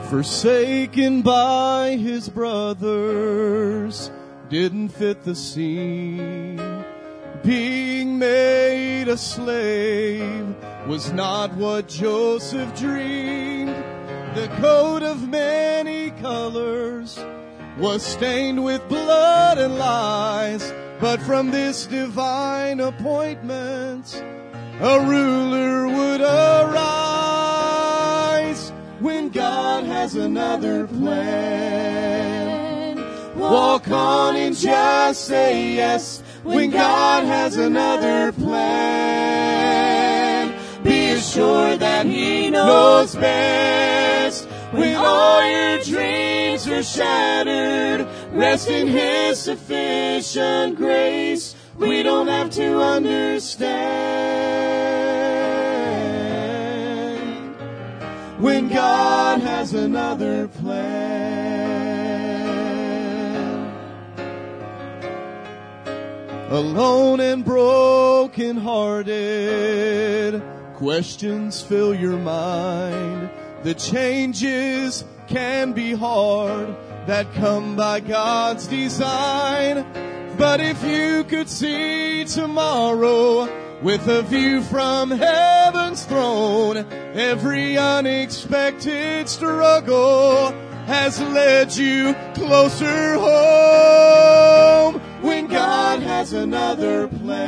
forsaken by his brothers, didn't fit the scene. Being made a slave was not what Joseph dreamed. The coat of many colors was stained with blood and lies, but from this divine appointment a ruler would arise. When God has another plan, walk on and just say yes. When God has another plan, be assured that He knows best. When all your dreams are shattered, rest in His sufficient grace. We don't have to understand when God has another plan. Alone and broken hearted, questions fill your mind. The changes can be hard that come by God's design. But if you could see tomorrow with a view from heaven's throne, every unexpected struggle has led you closer home. When God has another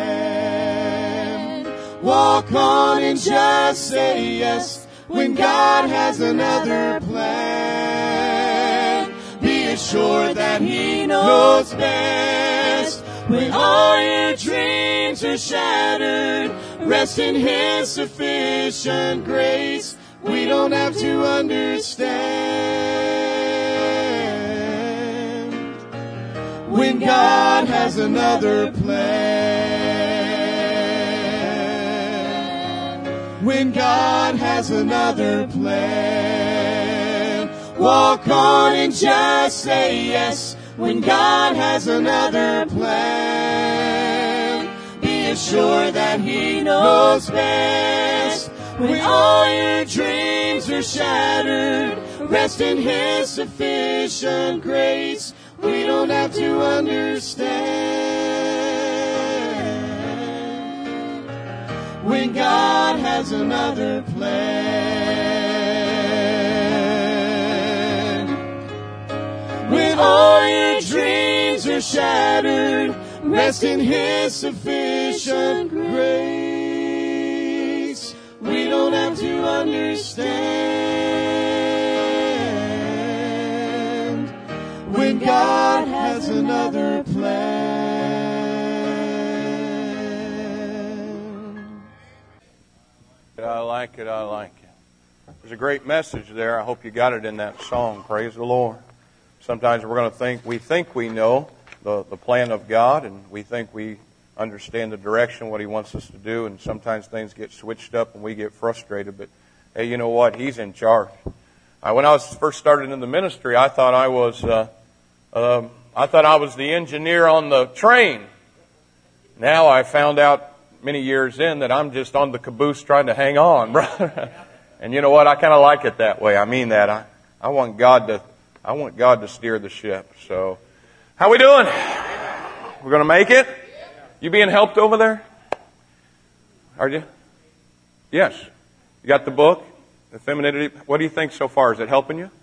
plan, walk on and just say yes. When God has another plan, be assured that He knows best. When all your dreams are shattered, rest in His sufficient grace. We don't have to understand when God has another plan. When God has another plan, walk on and just say yes. When God has another plan, be assured that He knows best. When all your dreams are shattered, rest in His sufficient grace. We don't have to understand when God has another plan. When all your dreams are shattered, rest in His sufficient grace. We don't have to understand when God has another plan. I like it. I like it. There's a great message there. I hope you got it in that song. Praise the Lord. Sometimes we're going to think we know the plan of God, and we think we understand the direction, what He wants us to do, and sometimes things get switched up and we get frustrated. But hey, you know what? He's in charge. When I was first started in the ministry, I thought I was the engineer on the train. Now I found out many years in that I'm just on the caboose trying to hang on, brother. And you know what? I kind of like it that way. I mean that. I want God to steer the ship. So, how we doing? We're going to make it? You being helped over there? Are you? Yes. You got the book? The Femininity? What do you think so far? Is it helping you?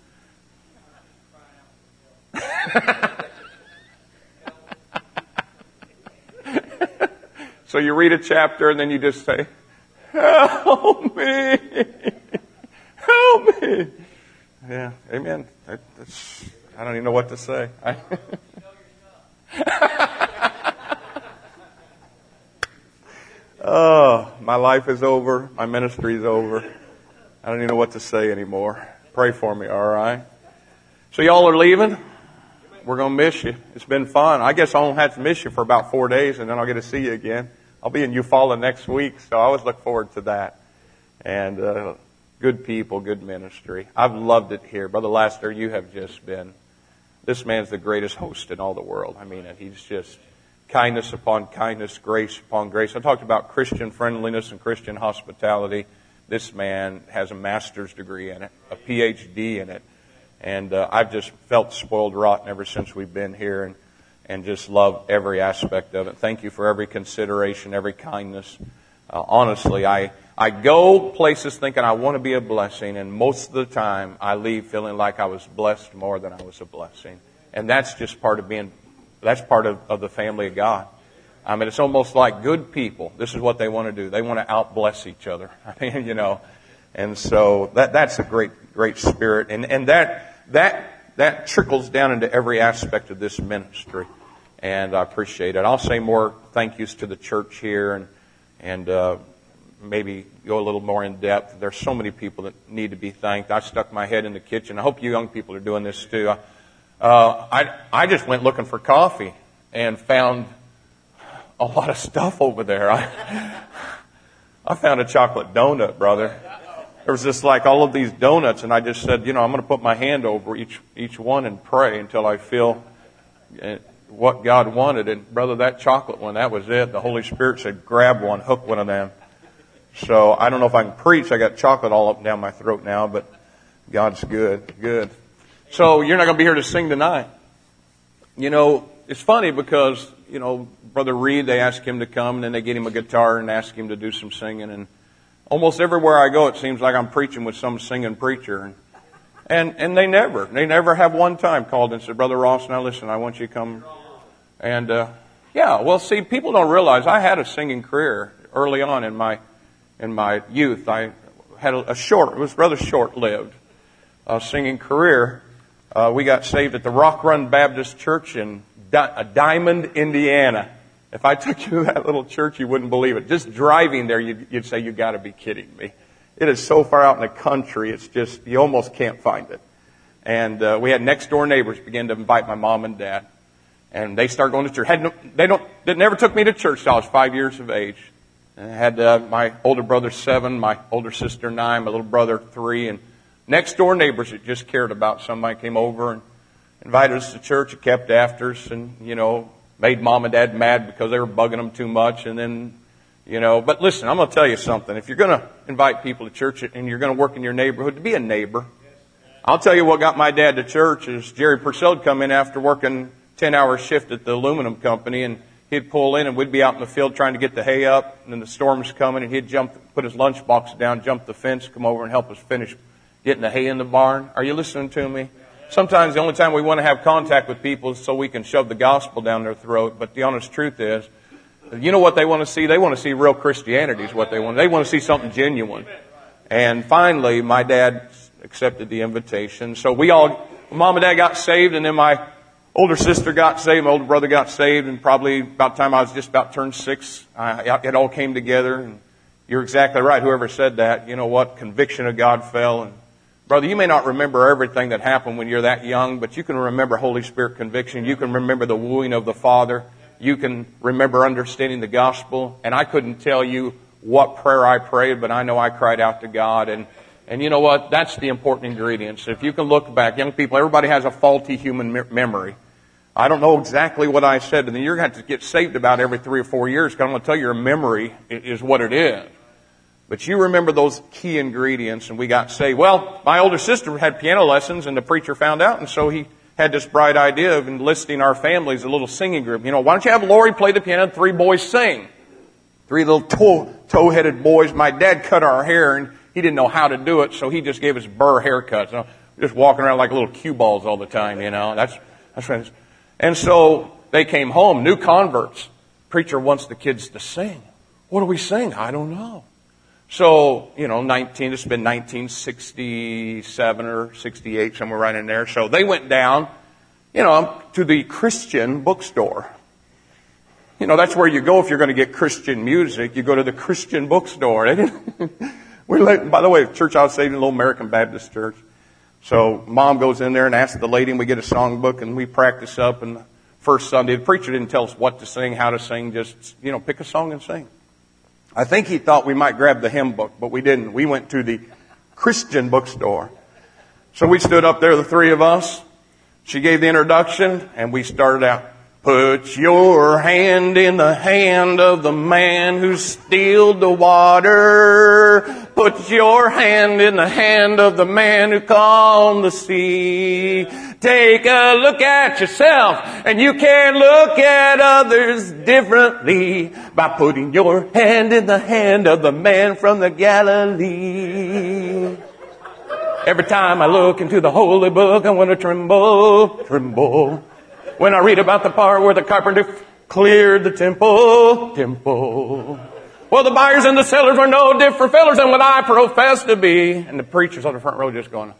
So you read a chapter and then you just say, help me. Help me. Yeah, amen. I don't even know what to say. Oh, my life is over. My ministry is over. I don't even know what to say anymore. Pray for me, all right? So y'all are leaving? We're going to miss you. It's been fun. I guess I'll have to miss you for about 4 days, and then I'll get to see you again. I'll be in Eufaula next week, so I always look forward to that. And good people, good ministry. I've loved it here. Brother Laster, you have just been, this man's the greatest host in all the world. I mean it. He's just kindness upon kindness, grace upon grace. I talked about Christian friendliness and Christian hospitality. This man has a master's degree in it, a PhD in it. And I've just felt spoiled rotten ever since we've been here, and just love every aspect of it. Thank you for every consideration, every kindness. Honestly, I go places thinking I want to be a blessing, and most of the time I leave feeling like I was blessed more than I was a blessing. And that's just part of that's part of the family of God. I mean, it's almost like good people. This is what they want to do. They want to out-bless each other. I mean, you know. And so that's a great spirit. And that trickles down into every aspect of this ministry. And I appreciate it. I'll say more thank yous to the church here and maybe go a little more in depth. There's so many people that need to be thanked. I stuck my head in the kitchen. I hope you young people are doing this too. I just went looking for coffee and found a lot of stuff over there. I found a chocolate donut, brother. There was just like all of these donuts, and I just said, I'm going to put my hand over each one and pray until I feel what God wanted. And brother, that chocolate one, that was it. The Holy Spirit said, grab one, hook one of them. So I don't know if I can preach. I got chocolate all up and down my throat now, but God's good. So you're not going to be here to sing tonight. It's funny because, Brother Reed, they ask him to come, and then they get him a guitar and ask him to do some singing. And almost everywhere I go, it seems like I'm preaching with some singing preacher. And they never have one time called and said, Brother Ross, now listen, I want you to come. And, see, people don't realize I had a singing career early on in my youth. I had it was rather short-lived, singing career. We got saved at the Rock Run Baptist Church in Diamond, Indiana. If I took you to that little church, you wouldn't believe it. Just driving there, you'd say, you got to be kidding me. It is so far out in the country, it's just, you almost can't find it. And we had next door neighbors begin to invite my mom and dad. And they started going to church. They never took me to church till I was 5 years of age. And I had my older brother 7, my older sister 9, my little brother 3, and next door neighbors that just cared about somebody came over and invited us to church and kept after us and, made mom and dad mad because they were bugging them too much. And then, but listen, I'm going to tell you something. If you're going to invite people to church and you're going to work in your neighborhood, to be a neighbor. I'll tell you what got my dad to church is Jerry Purcell would come in after working 10-hour shift at the aluminum company, and he'd pull in and we'd be out in the field trying to get the hay up, and then the storm's coming, and he'd put his lunchbox down, jump the fence, come over and help us finish getting the hay in the barn. Are you listening to me? Sometimes the only time we want to have contact with people is so we can shove the gospel down their throat. But the honest truth is, you know what they want to see? They want to see real Christianity is what they want. They want to see something genuine. And finally, my dad accepted the invitation. So mom and dad got saved, and then my older sister got saved, my older brother got saved, and probably about the time I was just about turned 6, it all came together. And you're exactly right. Whoever said that, you know what? Conviction of God fell. And brother, you may not remember everything that happened when you're that young, but you can remember Holy Spirit conviction. You can remember the wooing of the Father. You can remember understanding the gospel. And I couldn't tell you what prayer I prayed, but I know I cried out to God. And you know what? That's the important ingredients. If you can look back, young people, everybody has a faulty human memory. I don't know exactly what I said, and then you're going to have to get saved about every 3 or 4 years, because I'm going to tell you your memory is what it is. But you remember those key ingredients, and we got saved. Well, my older sister had piano lessons, and the preacher found out, and so he had this bright idea of enlisting our family as a little singing group. Why don't you have Lori play the piano and 3 boys sing? 3 little toe-headed boys. My dad cut our hair, and he didn't know how to do it, so he just gave us burr haircuts. Just walking around like little cue balls all the time, That's what and so they came home, new converts. Preacher wants the kids to sing. What do we sing? I don't know. So, it's been 1967 or 68, somewhere right in there. So they went down, to the Christian bookstore. That's where you go if you're going to get Christian music. You go to the Christian bookstore. By the way, the church I was saved in, a little American Baptist church. So mom goes in there and asks the lady, and we get a songbook, and we practice up. And the first Sunday, the preacher didn't tell us what to sing, how to sing, just, pick a song and sing. I think he thought we might grab the hymn book, but we didn't. We went to the Christian bookstore. So we stood up there, the 3 of us. She gave the introduction, and we started out. Put your hand in the hand of the man who stilled the water. Put put your hand in the hand of the man who calmed the sea. Take a look at yourself, and you can look at others differently by putting your hand in the hand of the man from the Galilee. Every time I look into the holy book, I want to tremble, tremble. When I read about the part where the carpenter cleared the temple. Well, the buyers and the sellers were no different fellers than what I profess to be. And the preacher's on the front row just going.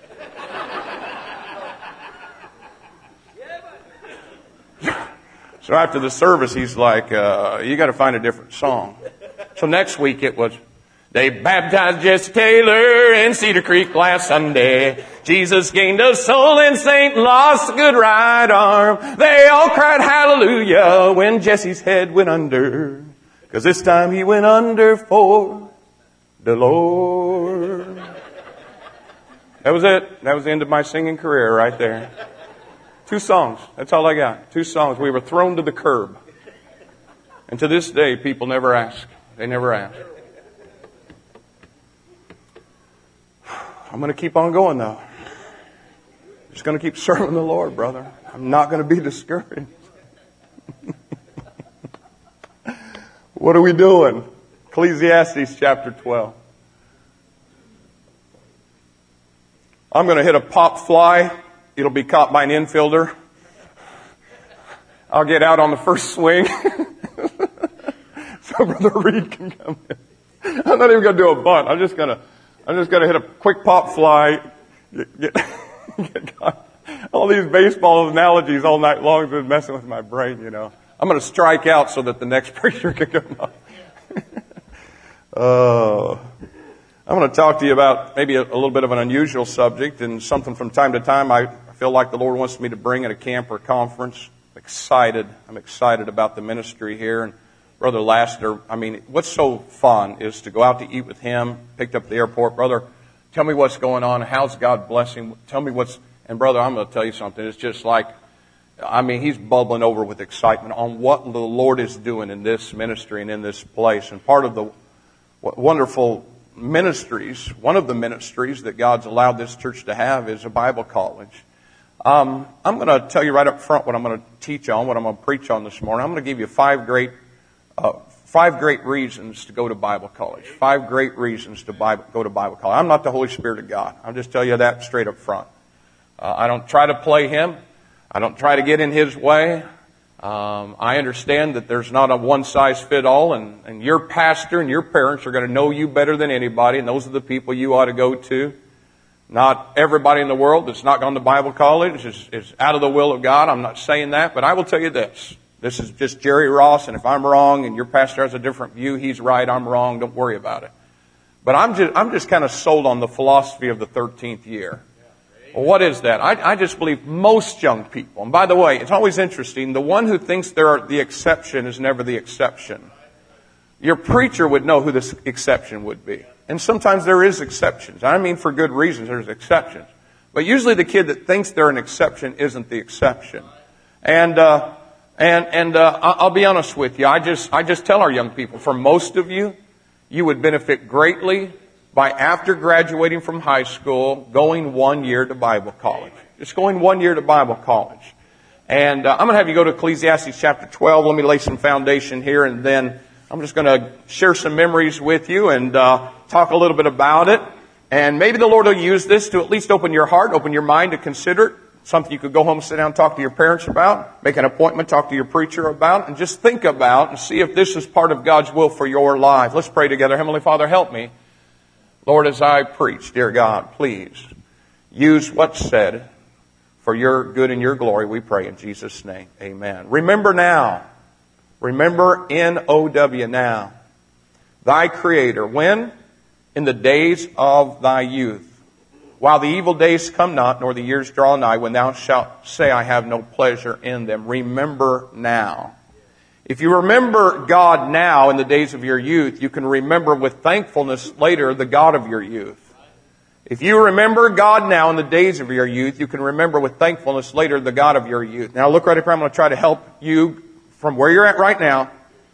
So after the service, he's like, you got to find a different song. So next week it was, they baptized Jesse Taylor in Cedar Creek last Sunday. Jesus gained a soul and Saint lost a good right arm. They all cried hallelujah when Jesse's head went under. 'Cause this time he went under for the Lord. That was it. That was the end of my singing career right there. 2 songs. That's all I got. 2 songs. We were thrown to the curb. And to this day, people never ask. They never ask. I'm going to keep on going, though. Just going to keep serving the Lord, brother. I'm not going to be discouraged. What are we doing? Ecclesiastes chapter 12. I'm going to hit a pop fly. It'll be caught by an infielder. I'll get out on the first swing. So Brother Reed can come in. I'm not even going to do a bunt. I'm just going to hit a quick pop fly. Get caught. All these baseball analogies all night long have been messing with my brain, you know. I'm going to strike out so that the next preacher can come up. I'm going to talk to you about maybe a little bit of an unusual subject and something from time to time I feel like the Lord wants me to bring at a camp or conference. I'm excited about the ministry here. And Brother Laster, I mean, what's so fun is to go out to eat with him, picked up at the airport. Brother, tell me what's going on. How's God blessing? Tell me and brother, I'm going to tell you something. It's just like, I mean, he's bubbling over with excitement on what the Lord is doing in this ministry and in this place. And part of the wonderful ministries, one of the ministries that God's allowed this church to have is a Bible college. I'm going to tell you right up front what I'm going to teach on, what I'm going to preach on this morning. I'm going to give you 5 great reasons to go to Bible college. 5 great reasons to go to Bible college. I'm not the Holy Spirit of God. I'll just tell you that straight up front. I don't try to play Him. I don't try to get in His way. I understand that there's not a one-size-fit-all, and your pastor and your parents are going to know you better than anybody, and those are the people you ought to go to. Not everybody in the world that's not gone to Bible college is out of the will of God. I'm not saying that, but I will tell you this. This is just Jerry Ross, and if I'm wrong and your pastor has a different view, he's right, I'm wrong, don't worry about it. But I'm just kind of sold on the philosophy of the 13th year. Well, what is that? I just believe most young people, and by the way, it's always interesting, the one who thinks they're the exception is never the exception. Your preacher would know who this exception would be. And sometimes there is exceptions. I mean for good reasons there's exceptions. But usually the kid that thinks they're an exception isn't the exception. And I'll be honest with you, I just tell our young people, for most of you, you would benefit greatly by after graduating from high school, going 1 year to Bible college. Just going 1 year to Bible college. And I'm going to have you go to Ecclesiastes chapter 12. Let me lay some foundation here, and then I'm just going to share some memories with you and talk a little bit about it. And maybe the Lord will use this to at least open your heart, open your mind to consider it. Something you could go home, sit down, talk to your parents about, make an appointment, talk to your preacher about, and just think about and see if this is part of God's will for your life. Let's pray together. Heavenly Father, help me. Lord, as I preach, dear God, please use what's said for your good and your glory, we pray in Jesus' name. Amen. Remember now. Remember N-O-W now. Thy Creator. When? In the days of thy youth. While the evil days come not, nor the years draw nigh, when thou shalt say, I have no pleasure in them. Remember now. If you remember God now in the days of your youth, you can remember with thankfulness later the God of your youth. If you remember God now in the days of your youth, you can remember with thankfulness later the God of your youth. Now look right up here. I'm going to try to help you from where you're at right now.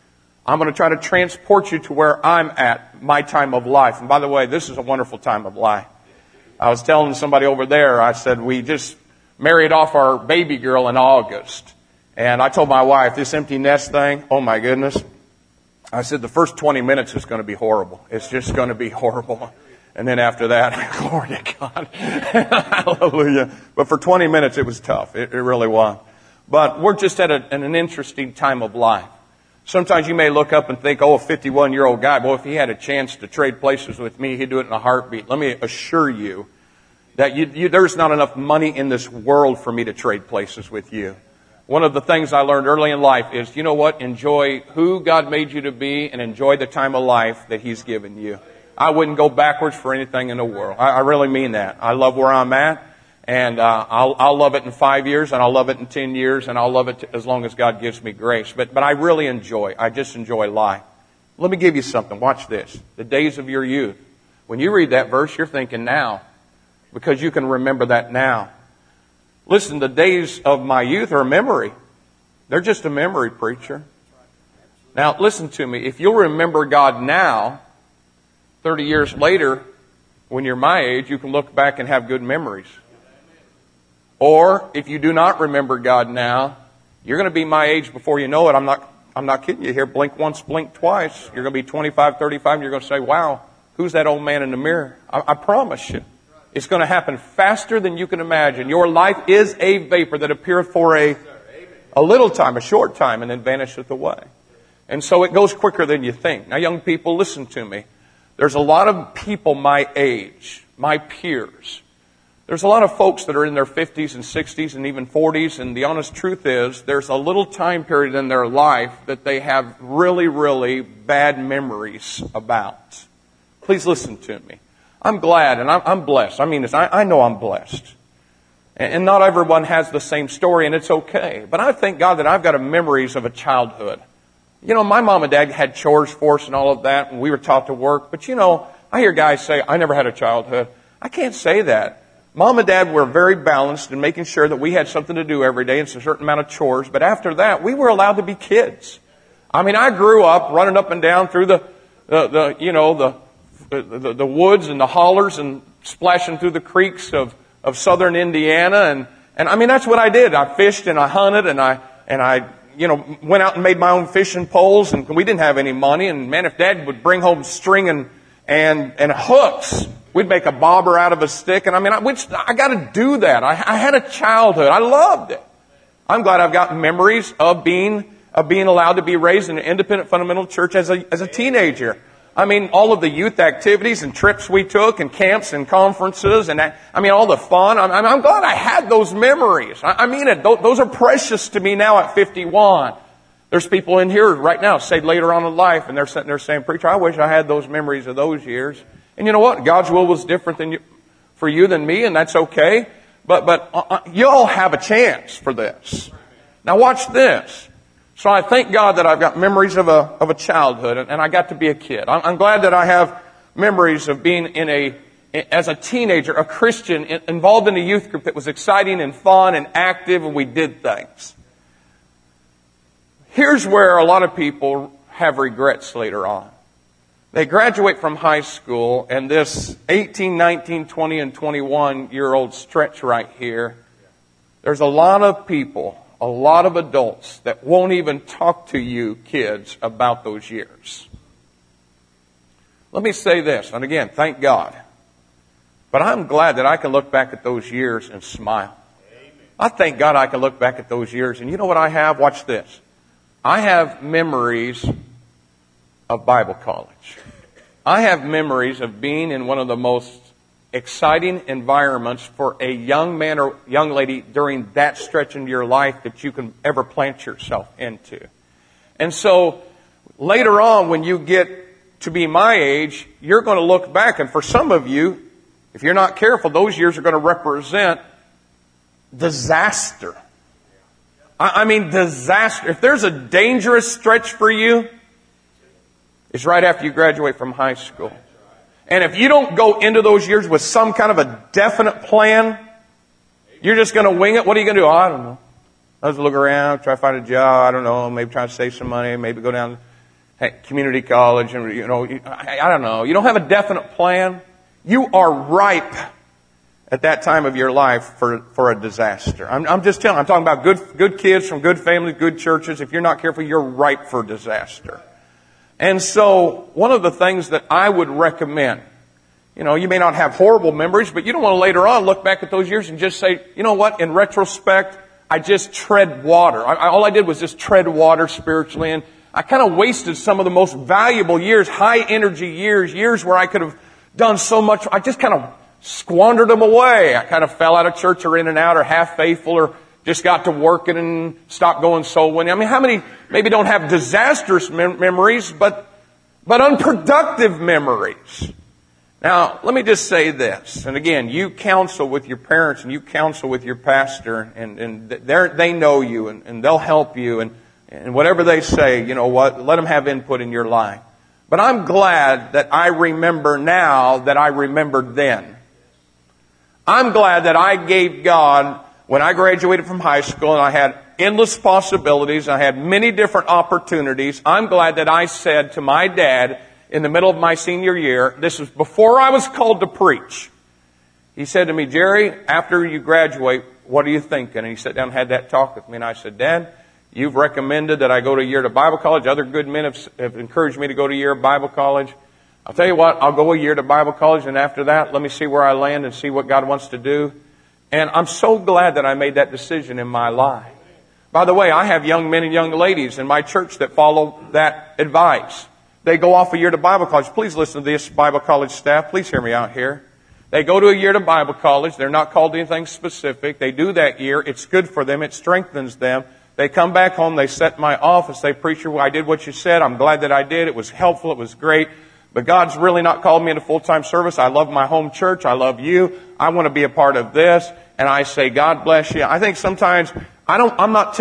I'm going to try to transport you to where I'm at, my time of life. And by the way, this is a wonderful time of life. I was telling somebody over there, I said, we just married off our baby girl in August. And I told my wife, this empty nest thing, oh my goodness. I said, the first 20 minutes is going to be horrible. It's just going to be horrible. And then after that, glory to God. Hallelujah. But for 20 minutes, it was tough. It really was. But we're just at an interesting time of life. Sometimes you may look up and think, oh, a 51-year-old guy, boy, if he had a chance to trade places with me, he'd do it in a heartbeat. Let me assure you that there's not enough money in this world for me to trade places with you. One of the things I learned early in life is, you know what? Enjoy who God made you to be and enjoy the time of life that He's given you. I wouldn't go backwards for anything in the world. I really mean that. I love where I'm at, and I'll love it in 5 years, and I'll love it in 10 years, and I'll love it as long as God gives me grace. But I really I just enjoy life. Let me give you something. Watch this. The days of your youth. When you read that verse, you're thinking now, because you can remember that now. Listen, the days of my youth are a memory. They're just a memory, preacher. Now, listen to me. If you'll remember God now, 30 years later, when you're my age, you can look back and have good memories. Or, if you do not remember God now, you're going to be my age before you know it. I'm not kidding you here. Blink once, blink twice. You're going to be 25, 35, and you're going to say, wow, who's that old man in the mirror? I promise you. It's going to happen faster than you can imagine. Your life is a vapor that appeareth for a little time, a short time, and then vanisheth away. And so it goes quicker than you think. Now, young people, listen to me. There's a lot of people my age, my peers. There's a lot of folks that are in their 50s and 60s and even 40s, and the honest truth is there's a little time period in their life that they have really, really bad memories about. Please listen to me. I'm glad and I'm blessed. I mean this. I know I'm blessed. And not everyone has the same story, and it's okay. But I thank God that I've got memories of a childhood. You know, my mom and dad had chores for us and all of that, and we were taught to work. But you know, I hear guys say, I never had a childhood. I can't say that. Mom and dad were very balanced in making sure that we had something to do every day and a certain amount of chores. But after that, we were allowed to be kids. I mean, I grew up running up and down through the woods and the hollers and splashing through the creeks of southern Indiana. And I mean, that's what I did. I fished and I hunted and I went out and made my own fishing poles, and we didn't have any money. And man, if Dad would bring home string and hooks, we'd make a bobber out of a stick. And I mean, I got to do that. I had a childhood. I loved it. I'm glad I've got memories of being allowed to be raised in an independent fundamental church as a teenager. I mean, all of the youth activities and trips we took and camps and conferences and all the fun. I'm glad I had those memories. I mean it. Those are precious to me now at 51. There's people in here right now saved later on in life, and they're sitting there saying, preacher, I wish I had those memories of those years. And you know what? God's will was different for you than me, and that's okay. But you all have a chance for this. Now watch this. So I thank God that I've got memories of a childhood, and I got to be a kid. I'm glad that I have memories of being as a teenager, a Christian, involved in a youth group that was exciting and fun and active, and we did things. Here's where a lot of people have regrets later on. They graduate from high school, and this 18, 19, 20, and 21-year-old stretch right here, there's a lot of people, a lot of adults that won't even talk to you kids about those years. Let me say this, and again, thank God. But I'm glad that I can look back at those years and smile. Amen. I thank God I can look back at those years, and you know what I have? Watch this. I have memories of Bible college. I have memories of being in one of the most exciting environments for a young man or young lady during that stretch in your life that you can ever plant yourself into. And so later on, when you get to be my age, you're going to look back, and for some of you, if you're not careful, those years are going to represent disaster. I mean disaster. If there's a dangerous stretch for you, it's right after you graduate from high school. And if you don't go into those years with some kind of a definite plan, you're just going to wing it. What are you going to do? Oh, I don't know. I'll just look around, try to find a job. I don't know. Maybe try to save some money. Maybe go down. community college, and I don't know. You don't have a definite plan. You are ripe at that time of your life for a disaster. I'm just telling. I'm talking about good kids from good families, good churches. If you're not careful, you're ripe for disaster. And so, one of the things that I would recommend, you may not have horrible memories, but you don't want to later on look back at those years and just say, you know what? In retrospect, I just tread water. All I did was just tread water spiritually, and I kind of wasted some of the most valuable years, high energy years where I could have done so much. I just kind of squandered them away. I kind of fell out of church or in and out or half faithful or just got to working and stopped going soul winning. I mean, how many maybe don't have disastrous memories, but unproductive memories? Now, let me just say this. And again, you counsel with your parents and you counsel with your pastor, and they know you and they'll help you, and whatever they say, you know what, let them have input in your life. But I'm glad that I remember now that I remembered then. I'm glad that I gave God, when I graduated from high school and I had endless possibilities, I had many different opportunities, I'm glad that I said to my dad in the middle of my senior year, this was before I was called to preach. He said to me, Jerry, after you graduate, what are you thinking? And he sat down and had that talk with me, and I said, Dad, you've recommended that I go to a year to Bible college. Other good men have encouraged me to go to a year of Bible college. I'll tell you what, I'll go a year to Bible college, and after that, let me see where I land and see what God wants to do. And I'm so glad that I made that decision in my life. By the way, I have young men and young ladies in my church that follow that advice. They go off a year to Bible college. Please listen to this, Bible college staff. Please hear me out here. They go to a year to Bible college. They're not called to anything specific. They do that year. It's good for them. It strengthens them. They come back home. They sit in my office. They, preacher, I did what you said. I'm glad that I did. It was helpful. It was great. But God's really not called me into full-time service. I love my home church. I love you. I want to be a part of this. And I say, God bless you. I think sometimes, I don't want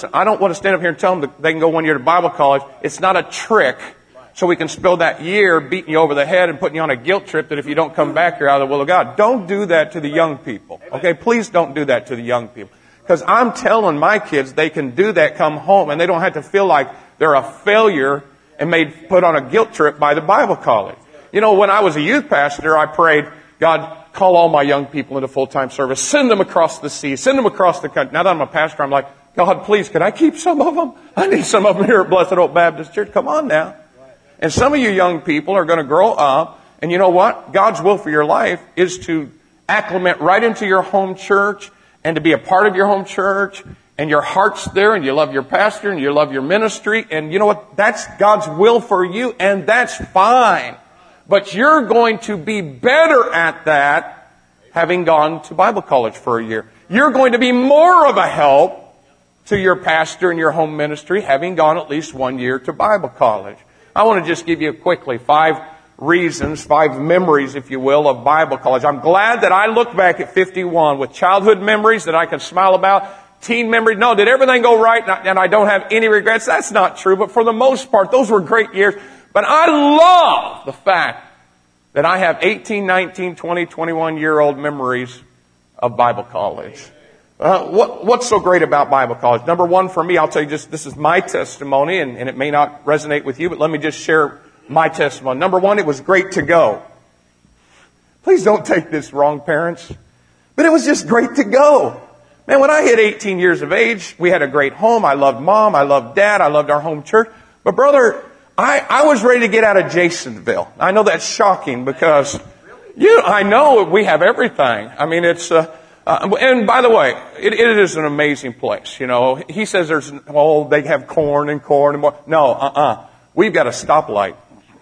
to stand up here and tell them that they can go 1 year to Bible college. It's not a trick. So we can spend that year beating you over the head and putting you on a guilt trip that if you don't come back, you're out of the will of God. Don't do that to the young people. Okay? Please don't do that to the young people. Because I'm telling my kids they can do that, come home, and they don't have to feel like they're a failure and put on a guilt trip by the Bible college. When I was a youth pastor, I prayed, God, call all my young people into full-time service. Send them across the sea. Send them across the country. Now that I'm a pastor, I'm like, God, please, can I keep some of them? I need some of them here at Blessed Hope Baptist Church. Come on now. And some of you young people are going to grow up, and you know what? God's will for your life is to acclimate right into your home church and to be a part of your home church, and your heart's there, and you love your pastor, and you love your ministry, and you know what? That's God's will for you, and that's fine. But you're going to be better at that having gone to Bible college for a year. You're going to be more of a help to your pastor and your home ministry having gone at least 1 year to Bible college. I want to just give you quickly 5 reasons, 5 memories, if you will, of Bible college. I'm glad that I look back at 51 with childhood memories that I can smile about, teen memories. No, did everything go right and I don't have any regrets? That's not true, but for the most part, those were great years. But I love the fact that I have 18, 19, 20, 21-year-old memories of Bible college. What's so great about Bible college? Number one, for me, I'll tell you just, this is my testimony, and it may not resonate with you, but let me just share my testimony. Number one, it was great to go. Please don't take this wrong, parents, but it was just great to go. Man, when I hit 18 years of age, we had a great home. I loved Mom. I loved Dad. I loved our home church. But brother, I was ready to get out of Jasonville. I know that's shocking because, I know we have everything. I mean, it's, and by the way, it is an amazing place. He says they have corn and more. No, we've got a stoplight.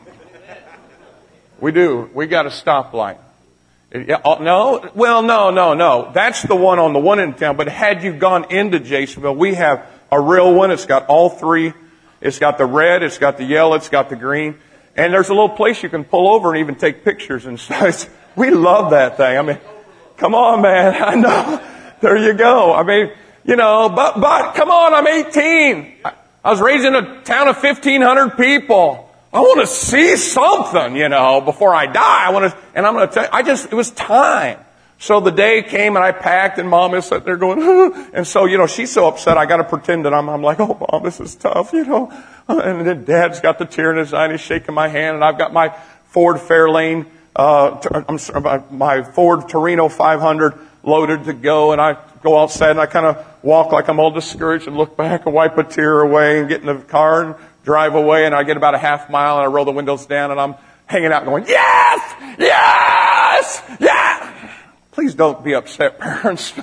We do. We got a stoplight. No? Well, no. That's the one on the one end of town. But had you gone into Jasonville, we have a real one. It's got all 3. It's got the red, it's got the yellow, it's got the green. And there's a little place you can pull over and even take pictures and stuff. We love that thing. I mean, come on, man. I know. There you go. I mean, but come on, I'm 18. I was raised in a town of 1,500 people. I want to see something, before I die. And I'm going to tell you, it was time. So the day came and I packed and Mom is sitting there going, and so, she's so upset. I got to pretend that I'm like, oh, Mom, this is tough, And then Dad's got the tear in his eye and he's shaking my hand, and I've got my Ford Fairlane, my Ford Torino 500 loaded to go, and I go outside and I kind of walk like I'm all discouraged and look back and wipe a tear away and get in the car and drive away, and I get about a half mile and I roll the windows down and I'm hanging out going, yes! Yes! Yeah! Please don't be upset, parents.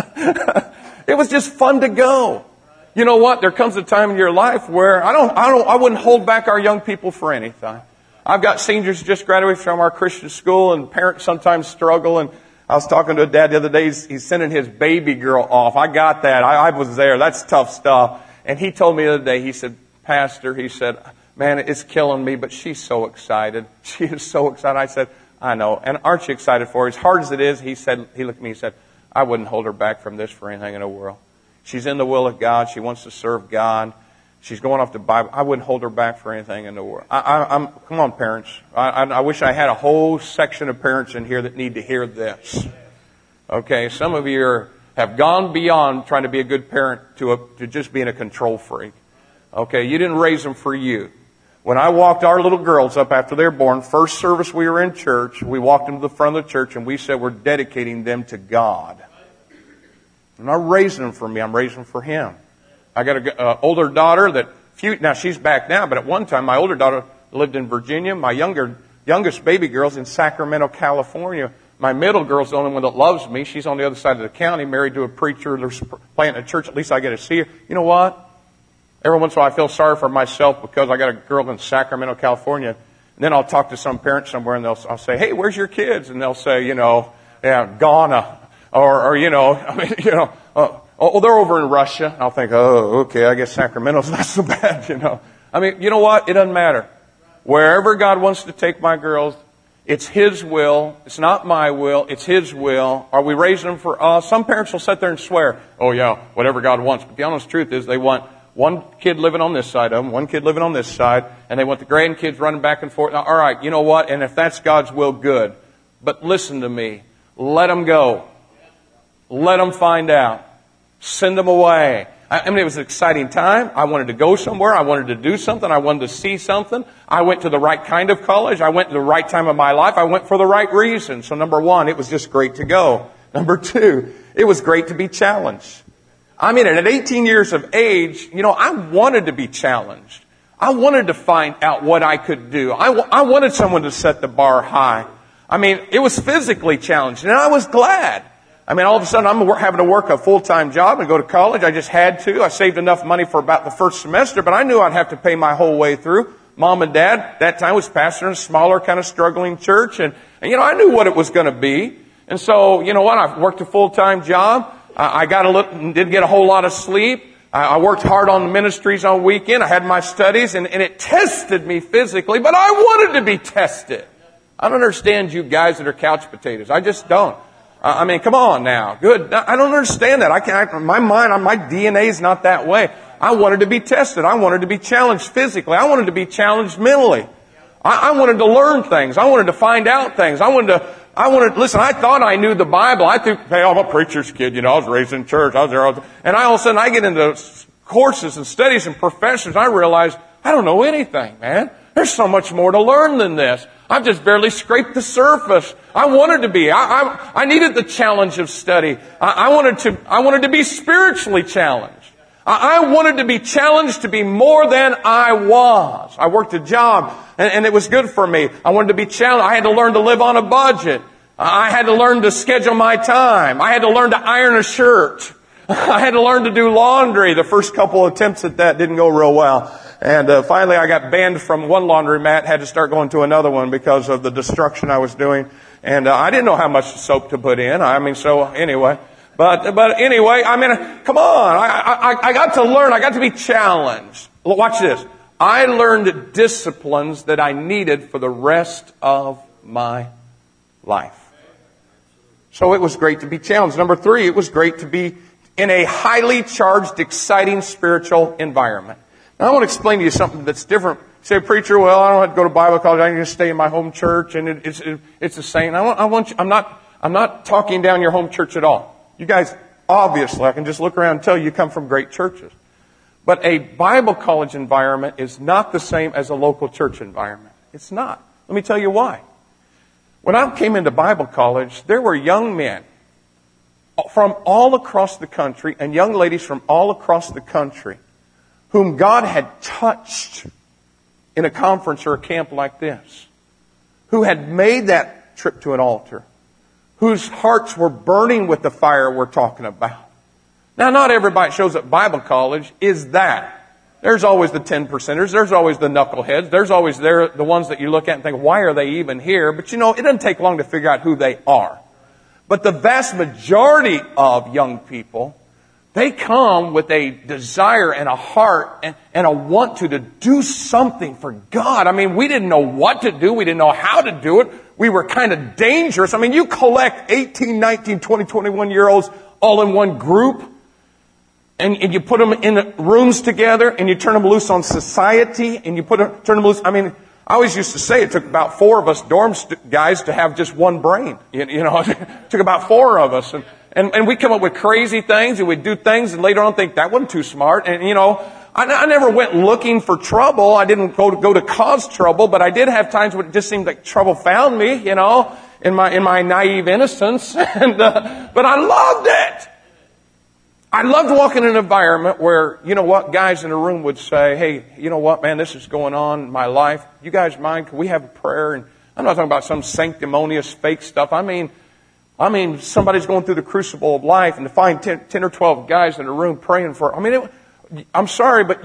It was just fun to go. You know what? There comes a time in your life where I wouldn't hold back our young people for anything. I've got seniors who just graduated from our Christian school, and parents sometimes struggle. And I was talking to a dad the other day. He's sending his baby girl off. I got that. I was there. That's tough stuff. And he told me the other day, he said, Pastor, he said, man, it's killing me, but she's so excited. She is so excited. I said, I know. And aren't you excited for her? As hard as it is, he looked at me and said, I wouldn't hold her back from this for anything in the world. She's in the will of God. She wants to serve God. She's going off the Bible. I wouldn't hold her back for anything in the world. Come on, parents. I wish I had a whole section of parents in here that need to hear this. Okay, some of you have gone beyond trying to be a good parent to just being a control freak. Okay, you didn't raise them for you. When I walked our little girls up after they were born, first service we were in church, we walked them to the front of the church and we said we're dedicating them to God. I'm not raising them for me, I'm raising them for Him. I got an older daughter now she's back now, but at one time my older daughter lived in Virginia. My youngest baby girl's in Sacramento, California. My middle girl's the only one that loves me. She's on the other side of the county, married to a preacher. They're planting a church. At least I get to see her. You know what? Every once in a while I feel sorry for myself because I got a girl in Sacramento, California. And then I'll talk to some parent somewhere and I'll say, hey, where's your kids? And they'll say, Ghana. Or they're over in Russia. I'll think, oh, okay, I guess Sacramento's not so bad, I mean, you know what? It doesn't matter. Wherever God wants to take my girls, it's His will. It's not my will. It's His will. Are we raising them for us? Some parents will sit there and swear, oh yeah, whatever God wants. But the honest truth is they want one kid living on this side of them, one kid living on this side, and they want the grandkids running back and forth. Now, all right, you know what? And if that's God's will, good. But listen to me. Let them go. Let them find out. Send them away. I mean, it was an exciting time. I wanted to go somewhere. I wanted to do something. I wanted to see something. I went to the right kind of college. I went to the right time of my life. I went for the right reason. So number one, it was just great to go. Number two, it was great to be challenged. I mean, at 18 years of age, I wanted to be challenged. I wanted to find out what I could do. I wanted someone to set the bar high. I mean, it was physically challenging, and I was glad. I mean, all of a sudden, I'm having to work a full-time job and go to college. I just had to. I saved enough money for about the first semester, but I knew I'd have to pay my whole way through. Mom and Dad, that time, was pastoring a smaller, kind of struggling church, and I knew what it was going to be. And so, you know what? I worked a full-time job. I didn't get a whole lot of sleep. I worked hard on the ministries on weekend. I had my studies, and it tested me physically, but I wanted to be tested. I don't understand you guys that are couch potatoes. I just don't. I mean, come on now. Good. I don't understand that. My mind, my DNA is not that way. I wanted to be tested. I wanted to be challenged physically. I wanted to be challenged mentally. I wanted to learn things. I wanted to find out things. Listen, I thought I knew the Bible. I think, hey, I'm a preacher's kid. I was raised in church. And all of a sudden I get into courses and studies and professions. I realize I don't know anything, man. There's so much more to learn than this. I've just barely scraped the surface. I wanted to be. I needed the challenge of study. I wanted to be spiritually challenged. I wanted to be challenged to be more than I was. I worked a job, and it was good for me. I wanted to be challenged. I had to learn to live on a budget. I had to learn to schedule my time. I had to learn to iron a shirt. I had to learn to do laundry. The first couple attempts at that didn't go real well. And finally I got banned from one laundromat, had to start going to another one because of the destruction I was doing. And I didn't know how much soap to put in. Anyway. But anyway, come on. I got to learn. I got to be challenged. Watch this. I learned disciplines that I needed for the rest of my life. So it was great to be challenged. Number 3, it was great to be in a highly charged, exciting spiritual environment. Now, I want to explain to you something that's different. Say, preacher, well, I don't have to go to Bible college. I can just stay in my home church, and it's the same. I'm I'm not talking down your home church at all. You guys, obviously, I can just look around and tell you come from great churches. But a Bible college environment is not the same as a local church environment. It's not. Let me tell you why. When I came into Bible college, there were young men from all across the country and young ladies from all across the country whom God had touched in a conference or a camp like this, who had made that trip to an altar, whose hearts were burning with the fire we're talking about. Now, not everybody that shows up at Bible college is that. There's always the 10%ers. There's always the knuckleheads. There's always the ones that you look at and think, why are they even here? But you know, it doesn't take long to figure out who they are. But the vast majority of young people, they come with a desire and a heart and a want to do something for God. I mean, we didn't know what to do. We didn't know how to do it. We were kind of dangerous. I mean, you collect 18, 19, 20, 21-year-olds all in one group, and you put them in rooms together, and you turn them loose on society, and you turn them loose. I mean, I always used to say it took about 4 of us dorm guys to have just one brain. You know, it took about 4 of us. And we come up with crazy things, and we'd do things, and later on think that wasn't too smart. And, you know, I never went looking for trouble. I didn't go to cause trouble, but I did have times when it just seemed like trouble found me, you know, in my naive innocence. But I loved it. I loved walking in an environment where, you know what, guys in a room would say, hey, you know what, man, this is going on in my life. You guys mind? Can we have a prayer? And I'm not talking about some sanctimonious fake stuff. I mean, somebody's going through the crucible of life, and to find 10 or 12 guys in a room praying for, I'm sorry, but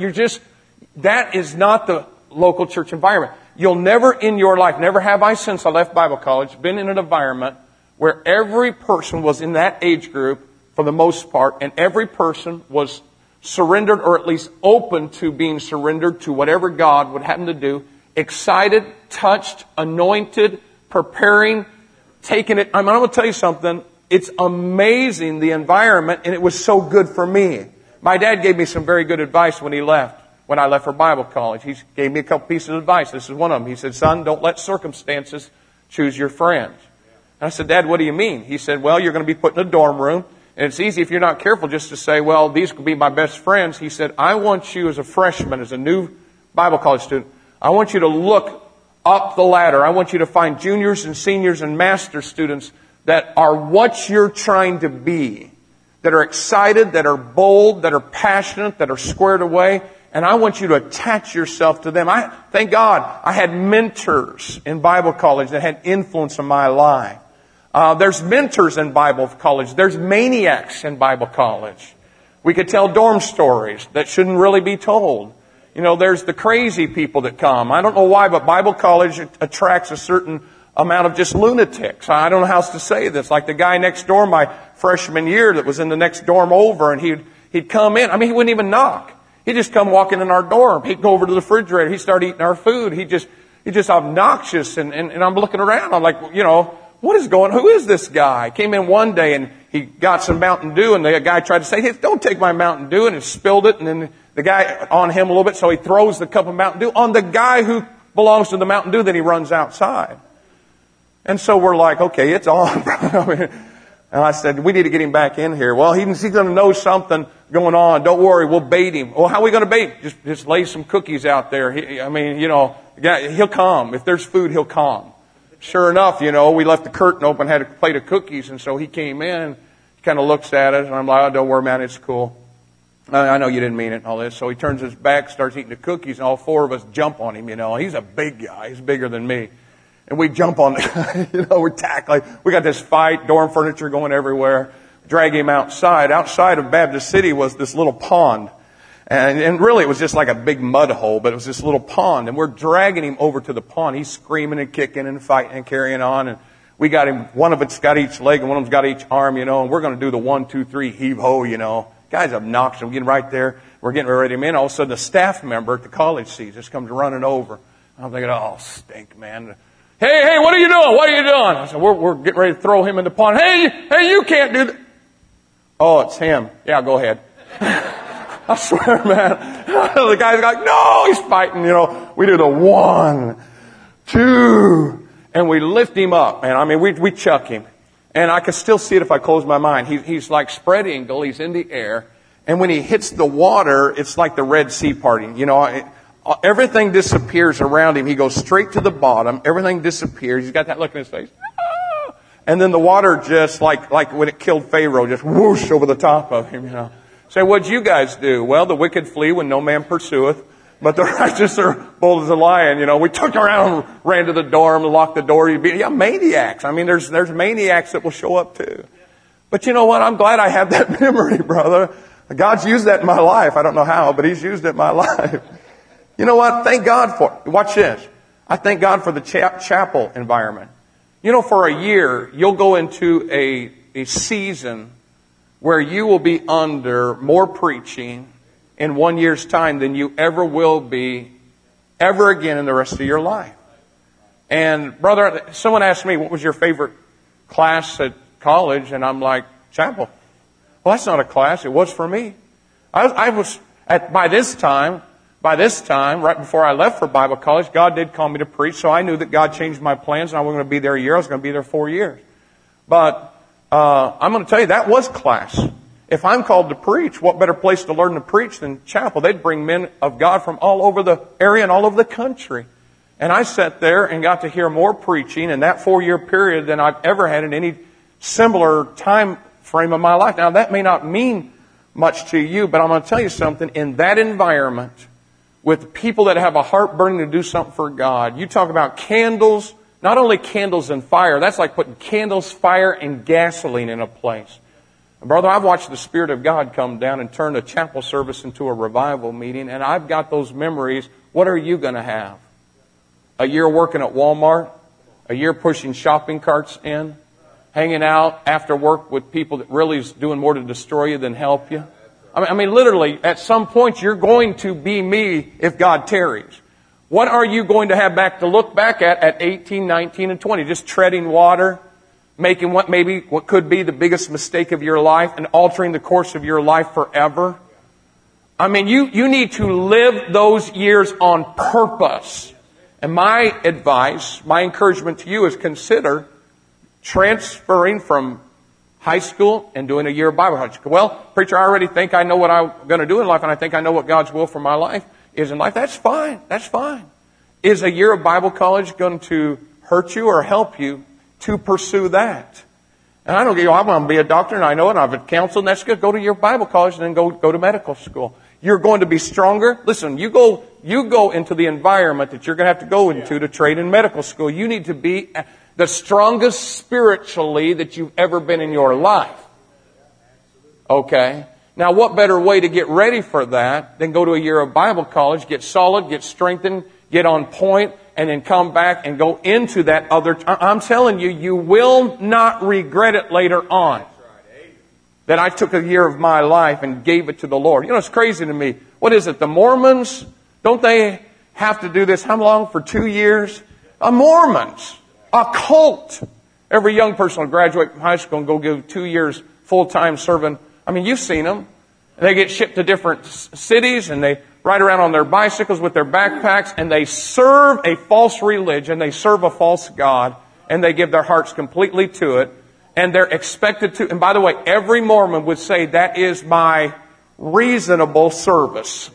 that is not the local church environment. You'll never in your life, never have I since I left Bible college, been in an environment where every person was in that age group for the most part, and every person was surrendered or at least open to being surrendered to whatever God would happen to do, excited, touched, anointed, preparing, taking it. I'm going to tell you something. It's amazing, the environment, and it was so good for me. My dad gave me some very good advice when I left for Bible college. He gave me a couple pieces of advice. This is one of them. He said, son, don't let circumstances choose your friends. And I said, Dad, what do you mean? He said, well, you're going to be put in a dorm room, and it's easy if you're not careful just to say, well, these could be my best friends. He said, I want you as a freshman, as a new Bible college student, I want you to look up the ladder. I want you to find juniors and seniors and master students that are what you're trying to be, that are excited, that are bold, that are passionate, that are squared away. And I want you to attach yourself to them. Thank God I had mentors in Bible college that had influence in my life. There's mentors in Bible college. There's maniacs in Bible college. We could tell dorm stories that shouldn't really be told. You know, there's the crazy people that come. I don't know why, but Bible college attracts a certain amount of just lunatics. I don't know how else to say this. Like the guy next door my freshman year that was in the next dorm over, and he'd come in. I mean, he wouldn't even knock. He'd just come walking in our dorm. He'd go over to the refrigerator. He'd start eating our food. He's just obnoxious. And I'm looking around. I'm like, you know, who is this guy? Came in one day and he got some Mountain Dew, and the guy tried to say, hey, don't take my Mountain Dew, and he spilled it, and then the guy on him a little bit, so he throws the cup of Mountain Dew on the guy who belongs to the Mountain Dew, then he runs outside. And so we're like, okay, it's on. And I said, we need to get him back in here. Well, he's going to know something going on. Don't worry, we'll bait him. Well, how are we going to bait him? Just lay some cookies out there. He'll come. If there's food, he'll come. Sure enough, we left the curtain open, had a plate of cookies, and so he came in, he kind of looks at it, and I'm like, oh, don't worry, man, it's cool. I know you didn't mean it and all this. So he turns his back, starts eating the cookies, and all four of us jump on him, He's a big guy. He's bigger than me. And we jump on the guy, we're tackling. We got this fight, dorm furniture going everywhere. Drag him outside. Outside of Baptist City was this little pond. And really it was just like a big mud hole, but it was this little pond. And we're dragging him over to the pond. He's screaming and kicking and fighting and carrying on. And we got him, one of it's got each leg and one of them's got each arm, and we're going to do the 1, 2, 3 heave-ho, Guy's obnoxious. We're getting right there. We're getting ready to in. All of a sudden, a staff member at the college seat just comes running over. I'm thinking, oh, stink, man. Hey, what are you doing? What are you doing? I said, we're getting ready to throw him in the pond. Hey, you can't do that. Oh, it's him. Yeah, go ahead. I swear, man. The guy's like, no, he's fighting, We do the 1, 2, and we lift him up, man. I mean, we chuck him. And I can still see it if I close my mind. He's like spread eagle. He's in the air. And when he hits the water, it's like the Red Sea parting. You know, everything disappears around him. He goes straight to the bottom. Everything disappears. He's got that look in his face. And then the water just like when it killed Pharaoh, just whoosh over the top of him, you know. Say, what'd you guys do? Well, the wicked flee when no man pursueth, but the righteous are bold as a lion, you know. We took around, ran to the dorm, locked the door. Maniacs. I mean, there's maniacs that will show up too. But you know what? I'm glad I have that memory, brother. God's used that in my life. I don't know how, but He's used it in my life. You know what? Thank God for it. Watch this. I thank God for the chapel environment. You know, for a year, you'll go into a season where you will be under more preaching in 1 year's time than you ever will be ever again in the rest of your life. And brother, someone asked me, what was your favorite class at college? And I'm like, chapel. Well, that's not a class. It was for me. I was by this time, right before I left for Bible college, God did call me to preach, so I knew that God changed my plans, and I wasn't going to be there a year. I was going to be there 4 years. But I'm going to tell you, that was class. If I'm called to preach, what better place to learn to preach than chapel? They'd bring men of God from all over the area and all over the country. And I sat there and got to hear more preaching in that 4-year period than I've ever had in any similar time frame of my life. Now, that may not mean much to you, but I'm going to tell you something. In that environment, with people that have a heart burning to do something for God, you talk about candles, not only candles and fire, that's like putting candles, fire, and gasoline in a place. Brother, I've watched the Spirit of God come down and turn a chapel service into a revival meeting, and I've got those memories. What are you going to have? A year working at Walmart? A year pushing shopping carts in? Hanging out after work with people that really is doing more to destroy you than help you? I mean, literally, at some point, you're going to be me if God tarries. What are you going to have back to look back at 18, 19, and 20? Just treading water, making what could be the biggest mistake of your life and altering the course of your life forever? I mean, you need to live those years on purpose. And my advice, my encouragement to you is consider transferring from high school and doing a year of Bible college. Well, preacher, I already think I know what I'm going to do in life, and I think I know what God's will for my life is in life. That's fine. That's fine. Is a year of Bible college going to hurt you or help you to pursue that? And I don't get, I'm going to be a doctor, and I know it, and I've been counseled, and that's good. Go to your Bible college and then go to medical school. You're going to be stronger. Listen, you go into the environment that you're going to have to go into to train in medical school. You need to be the strongest spiritually that you've ever been in your life. Okay? Now, what better way to get ready for that than go to a year of Bible college, get solid, get strengthened, get on point, and then come back and go into that other... I'm telling you, you will not regret it later on. That I took a year of my life and gave it to the Lord. You know, it's crazy to me. What is it? The Mormons, don't they have to do this? How long? For 2 years? Mormons. A cult. Every young person will graduate from high school and go give 2 years full-time serving. I mean, you've seen them. They get shipped to different cities and they ride around on their bicycles with their backpacks and they serve a false religion. They serve a false God and they give their hearts completely to it. And they're expected to, and by the way, every Mormon would say that is my reasonable service.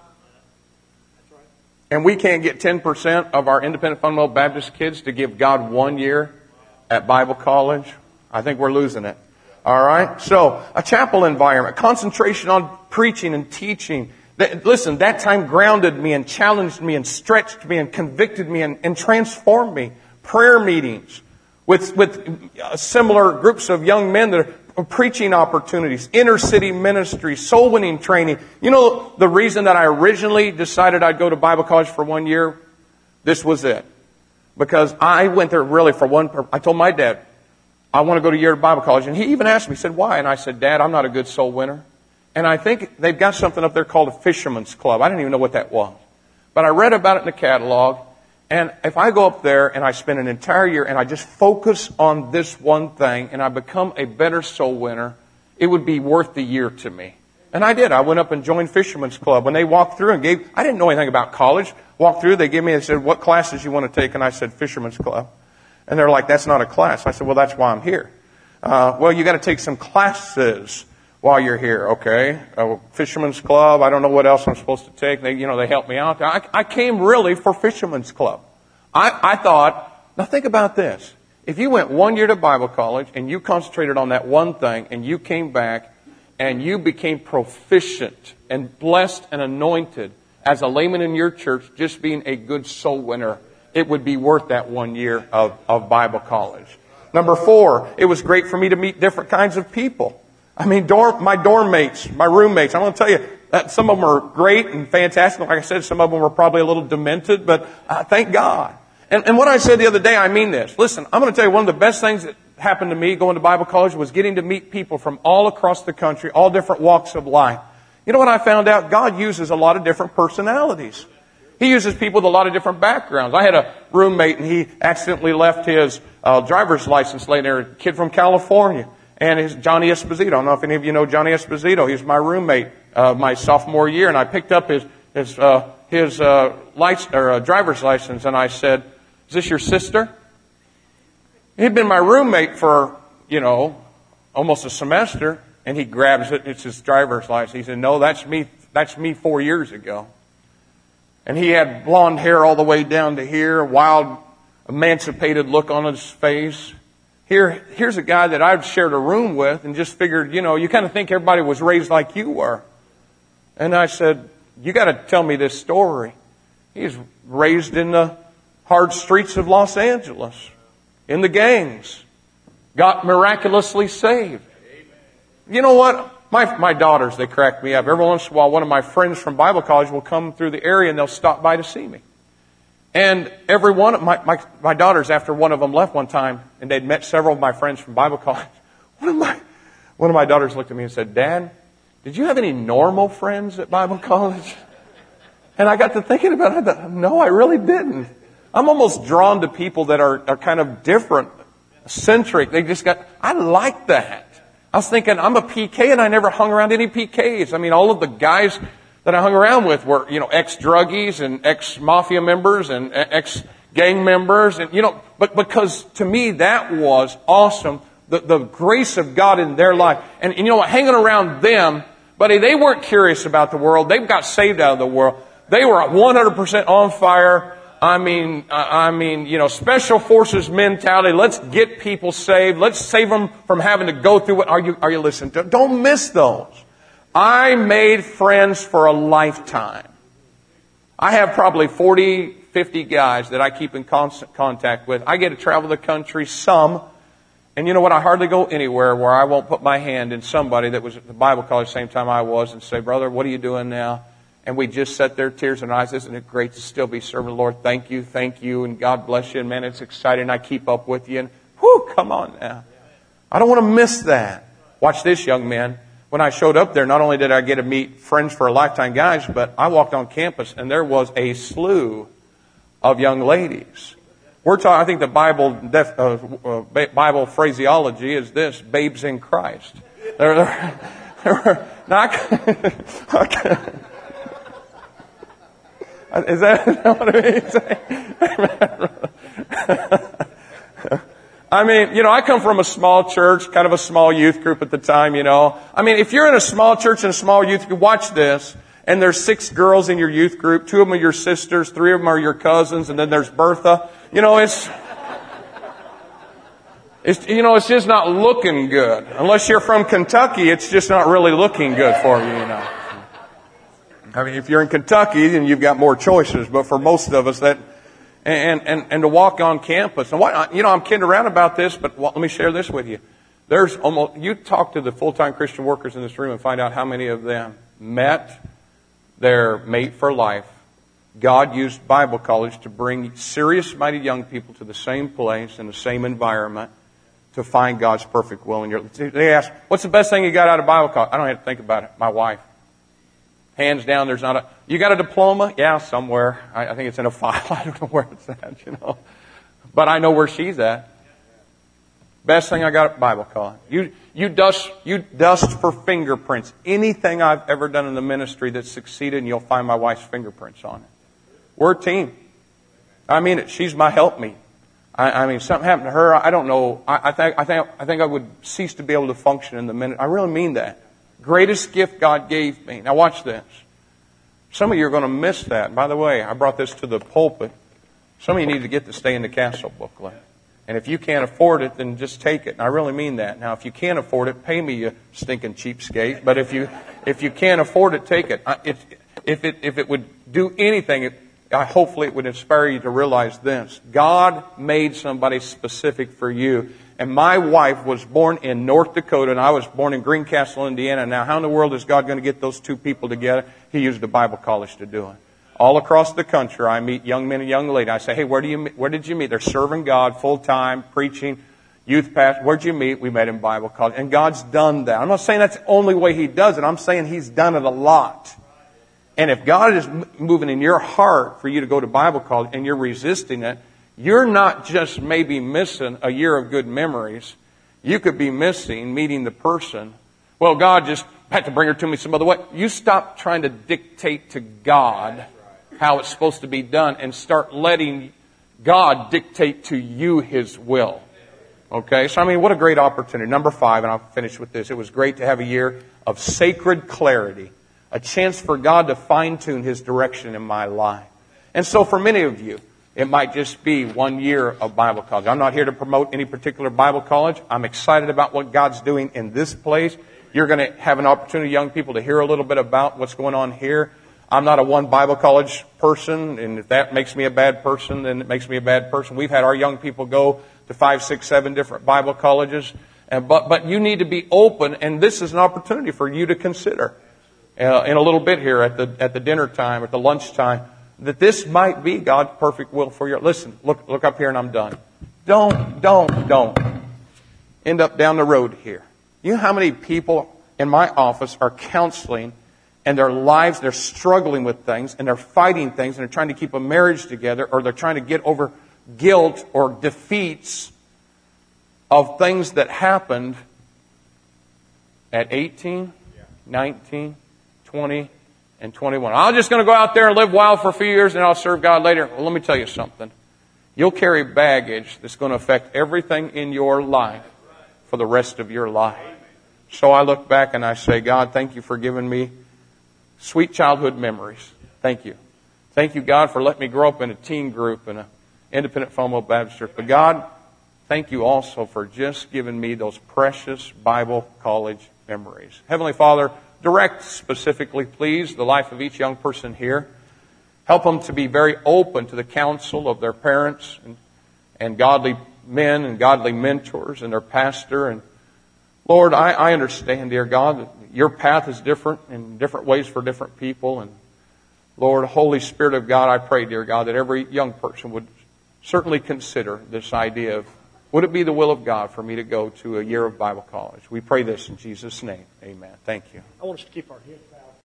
And we can't get 10% of our independent fundamental Baptist kids to give God 1 year at Bible college. I think we're losing it. All right? So, a chapel environment, concentration on preaching and teaching. Listen, that time grounded me and challenged me and stretched me and convicted me and transformed me. Prayer meetings with similar groups of young men that are preaching opportunities, inner city ministry, soul winning training. You know, the reason that I originally decided I'd go to Bible college for 1 year, this was it. Because I went there really for one purpose. I told my dad, I want to go to a year of Bible college. And he even asked me, he said, why? And I said, Dad, I'm not a good soul winner. And I think they've got something up there called a fisherman's club. I didn't even know what that was. But I read about it in the catalog. And if I go up there and I spend an entire year and I just focus on this one thing and I become a better soul winner, it would be worth the year to me. And I did. I went up and joined Fisherman's Club. When they walked through and I didn't know anything about college. Walked through, they said, what classes you want to take? And I said, Fisherman's Club. And they're like, that's not a class. I said, well, that's why I'm here. well, you got to take some classes while you're here, okay? Fisherman's Club, I don't know what else I'm supposed to take. They helped me out. I came really for Fisherman's Club. I thought, now think about this. If you went 1 year to Bible college and you concentrated on that one thing and you came back and you became proficient and blessed and anointed as a layman in your church, just being a good soul winner, it would be worth that 1 year of Bible college. Number 4, it was great for me to meet different kinds of people. I mean, my dorm mates, my roommates, I'm going to tell you, that some of them are great and fantastic. Like I said, some of them were probably a little demented, but thank God. And what I said the other day, I mean this. Listen, I'm going to tell you one of the best things that happened to me going to Bible college was getting to meet people from all across the country, all different walks of life. You know what I found out? God uses a lot of different personalities. He uses people with a lot of different backgrounds. I had a roommate and he accidentally left his driver's license laying there, a kid from California. And his Johnny Esposito. I don't know if any of you know Johnny Esposito. He's my roommate my sophomore year. And I picked up his driver's license and I said, "Is this your sister?" He'd been my roommate for, almost a semester. And he grabs it. It's his driver's license. He said, "No, that's me 4 years ago." And he had blonde hair all the way down to here, a wild, emancipated look on his face. Here's a guy that I've shared a room with and just figured, you kind of think everybody was raised like you were. And I said, "You got to tell me this story." He's raised in the hard streets of Los Angeles, in the gangs, got miraculously saved. You know what? My daughters, they crack me up. Every once in a while, one of my friends from Bible college will come through the area and they'll stop by to see me. And every one of my daughters, after one of them left one time, and they'd met several of my friends from Bible college, one of my daughters looked at me and said, "Dad, did you have any normal friends at Bible college?" And I got to thinking about it. I thought, no, I really didn't. I'm almost drawn to people that are kind of different, eccentric. I like that. I was thinking, I'm a PK and I never hung around any PKs. I mean, all of the guys that I hung around with were, ex-druggies and ex-mafia members and ex-gang members. And, but because to me that was awesome. The grace of God in their life. And hanging around them, buddy, they weren't curious about the world. They got saved out of the world. They were 100% on fire. I mean, special forces mentality. Let's get people saved. Let's save them from having to go through it. Are you listening? Don't miss those. I made friends for a lifetime. I have probably 40, 50 guys that I keep in constant contact with. I get to travel the country some. And you know what? I hardly go anywhere where I won't put my hand in somebody that was at the Bible college the same time I was and say, "Brother, what are you doing now?" And we just sat there, tears in our eyes. Isn't it great to still be serving the Lord? Thank you, and God bless you. And man, it's exciting. I keep up with you. And come on now. I don't want to miss that. Watch this, young men. When I showed up there, not only did I get to meet friends for a lifetime guys, but I walked on campus and there was a slew of young ladies. We're talking, I think the Bible phraseology is this: babes in Christ. Is that what it means? I mean, I come from a small church, kind of a small youth group at the time, I mean, if you're in a small church and a small youth group, watch this, and there's 6 girls in your youth group, 2 of them are your sisters, 3 of them are your cousins, and then there's Bertha. It's just not looking good. Unless you're from Kentucky, it's just not really looking good for you, I mean, if you're in Kentucky, then you've got more choices, but for most of us, that... And to walk on campus. And I'm kidding around about this, but let me share this with you. You talk to the full-time Christian workers in this room and find out how many of them met their mate for life. God used Bible college to bring serious-minded young people to the same place in the same environment to find God's perfect will in your life. They ask, "What's the best thing you got out of Bible college?" I don't have to think about it. My wife. Hands down, there's not you got a diploma? Yeah, somewhere. I think it's in a file. I don't know where it's at, But I know where she's at. Best thing I got at Bible college. You dust for fingerprints. Anything I've ever done in the ministry that's succeeded, and you'll find my wife's fingerprints on it. We're a team. I mean it. She's my helpmeet. I mean, something happened to her. I don't know. I think I would cease to be able to function in the minute. I really mean that. Greatest gift God gave me. Now watch this. Some of you are going to miss that. And by the way, I brought this to the pulpit. Some of you need to get the Stay in the Castle booklet. And if you can't afford it, then just take it. And I really mean that. Now, if you can't afford it, pay me, you stinking cheapskate. But if you can't afford it, take it. If it would do anything, hopefully it would inspire you to realize this. God made somebody specific for you. And my wife was born in North Dakota, and I was born in Greencastle, Indiana. Now, how in the world is God going to get those two people together? He used a Bible college to do it. All across the country, I meet young men and young ladies. I say, hey, where did you meet? They're serving God full-time, preaching, youth pastor. Where'd you meet? We met in Bible college. And God's done that. I'm not saying that's the only way He does it. I'm saying He's done it a lot. And if God is moving in your heart for you to go to Bible college and you're resisting it, you're not just maybe missing a year of good memories. You could be missing meeting the person. Well, God just had to bring her to me some other way. You stop trying to dictate to God how it's supposed to be done and start letting God dictate to you His will. Okay? So, I mean, what a great opportunity. Number 5, and I'll finish with this. It was great to have a year of sacred clarity. A chance for God to fine-tune His direction in my life. And so for many of you, it might just be 1 year of Bible college. I'm not here to promote any particular Bible college. I'm excited about what God's doing in this place. You're going to have an opportunity, young people, to hear a little bit about what's going on here. I'm not a one Bible college person, and if that makes me a bad person, then it makes me a bad person. We've had our young people go to 5, 6, 7 different Bible colleges. But you need to be open, and this is an opportunity for you to consider. In a little bit here at the dinner time, at the lunch time, that this might be God's perfect will for your... Listen, look up here and I'm done. Don't end up down the road here. You know how many people in my office are counseling and their lives, they're struggling with things and they're fighting things and they're trying to keep a marriage together, or they're trying to get over guilt or defeats of things that happened at 18, 19, 20, and 21. I'm just going to go out there and live wild for a few years and I'll serve God later. Well, let me tell you something. You'll carry baggage that's going to affect everything in your life for the rest of your life. So I look back and I say, God, thank you for giving me sweet childhood memories. Thank you. Thank you, God, for letting me grow up in a teen group in an independent Fomo Baptist church. But God, thank you also for just giving me those precious Bible college memories. Heavenly Father, direct specifically, please, the life of each young person here. Help them to be very open to the counsel of their parents and godly men and godly mentors and their pastor. And Lord, I understand, dear God, that your path is different in different ways for different people. And Lord, Holy Spirit of God, I pray, dear God, that every young person would certainly consider this idea of, would it be the will of God for me to go to a year of Bible college? We pray this in Jesus' name. Amen. Thank you. I want us to keep our heads bowed.